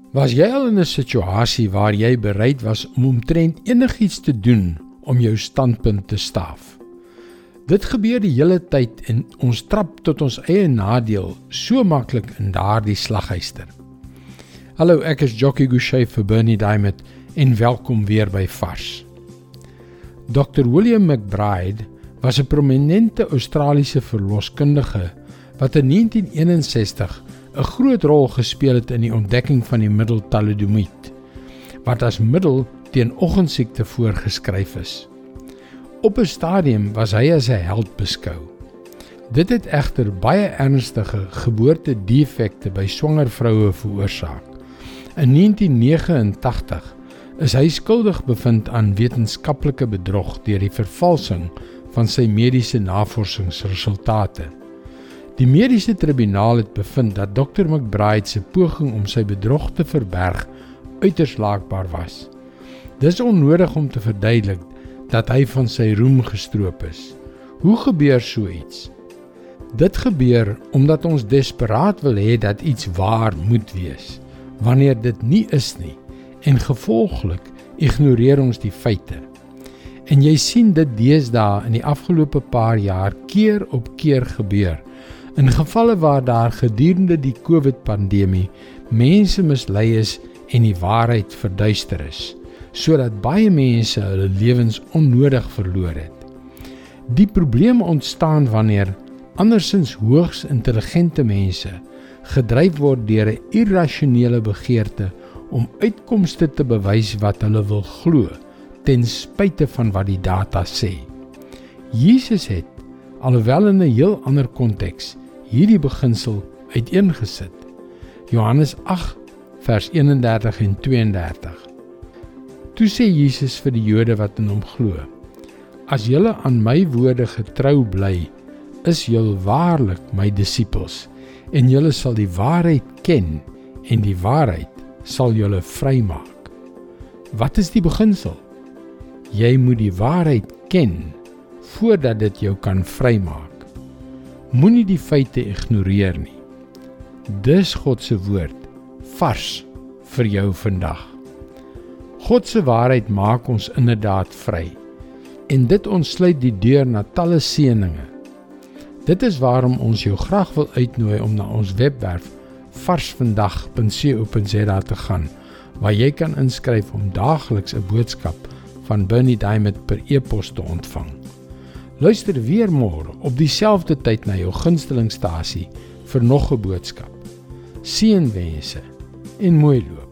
Was jy al in 'n situasie waar jy bereid was om omtrent enigiets te doen om jou standpunt te staaf? Dit gebeur die hele tyd en ons trap tot ons eie nadeel so maklik in daardie slaghuister. Hallo, ek is Jockey Gouchee vir Bernie Diamond en welkom weer by Vars. Dr. William McBride was 'n prominente Australiese verloskundige wat in 1961 'n groot rol gespeel het in die ontdekking van die middel thalidomide, wat as middel teen oggendsiekte voorgeskryf is. Op 'n stadium was hy as 'n held beskou. Dit het egter baie ernstige geboortedefekte by swanger vroue veroorsaak. In 1989 is hy skuldig bevind aan wetenskaplike bedrog deur die vervalsing van sy mediese navorsingsresultate. Die mediese tribunaal het bevind dat Dr. McBride se poging om sy bedrog te verberg uiters laakbaar was. Dis onnodig om te verduidelik dat hy van sy roem gestroop is. Hoe gebeur so iets? Dit gebeur omdat ons desperaat wil hê dat iets waar moet wees, wanneer dit nie is nie, en gevolglik ignoreer ons die feite. En jy sien dit deesdae in die afgelope paar jaar keer op keer gebeur, in gevalle waar daar gedurende die COVID-pandemie mense mislei is en die waarheid verduister is, sodat baie mense hulle lewens onnodig verloor het. Die probleem ontstaan wanneer andersins hoogs intelligente mense gedryf word deur 'n irrasionele begeerte om uitkomste te bewys wat hulle wil glo, ten spyte van wat die data sê. Jesus het, alhoewel in 'n heel ander konteks, hierdie beginsel uiteengesit. Johannes 8 vers 31 en 32. Toe sê Jesus vir die Jode wat in hom glo: "As julle aan my woorde getrou bly, is julle waarlik my disippels, en julle sal die waarheid ken, en die waarheid sal julle vrymaak." Wat is die beginsel? Jy moet die waarheid ken, voordat dit jou kan vrymaak. Moenie die feite ignoreer nie. Dis God se woord, vars vir jou vandag. God se waarheid maak ons inderdaad vry, en dit ontsluit die deur na talle seëninge. Dit is waarom ons jou graag wil uitnooi om na ons webwerf varsvandag.co.za te gaan, waar jy kan inskryf om daagliks 'n boodskap van Bernie Diamond per e-pos te ontvang. Luister weer môre op dieselfde tyd na jou gunstelingstasie vir nog 'n boodskap. Seënwense en mooi loop.